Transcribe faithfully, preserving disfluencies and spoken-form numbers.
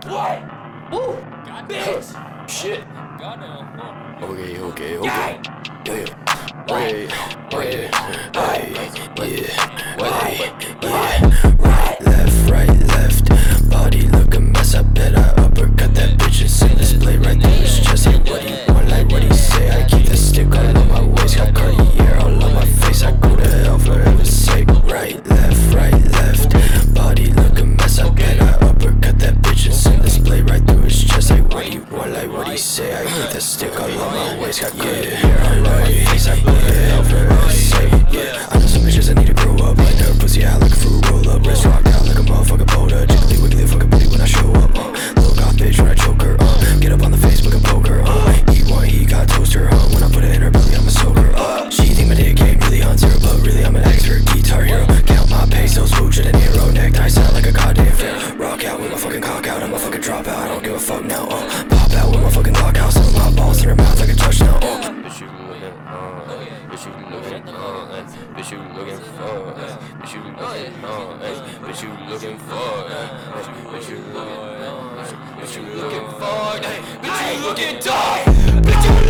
What? Ooh, bitch. Shit. Goddamn. Okay, okay, okay. Yeah. Wait, wait, hey, yeah, wait, yeah. Right, left, right, left. Body look a mess. I bet I uppercut that bitch and send this blade right through his chest. Hey, what he want, like what he say? I keep the stick all on my waist. Got Cartier all on my face. I go to hell for heaven's sake. Right, left, right, left. Body look a mess. I bet I uppercut that bitch and send this blade right through his chest. Hey, what he want, like what he say? I keep the stick all on my waist. Got Cartier all on my face. I go to hell for heaven's sake. Yeah, I know some bitches that need to grow up. Like their pussy out like a fruit roll up. Wrist rocked out like a motherfucking boulder. Jiggly wiggly fucking booty when I show up. Uh, little goth bitch when I choke her. Uh, get up on the Facebook and poke her. Uh, eat one, he got toaster. Uh, when I put it in her belly, I'ma soak her. Uh, she think my dick ain't really on zero, but really I'm an expert guitar hero. Count my pesos, swoosh at an hero. Necktie sound like a goddamn fair. Rock out with my fucking cock out. I'm a fucking drop out. I don't give a fuck now. Uh, pop out with my fucking lockhouse. Some of my balls in her mouth like a touchdown. Uh, bitch, you looking, uh, bitch, you looking, uh, bitch, you looking for, uh, bitch, you looking, uh, bitch, you looking for, uh, bitch, you looking, uh, bitch, you looking for, uh, bitch, you looking dog, bitch, you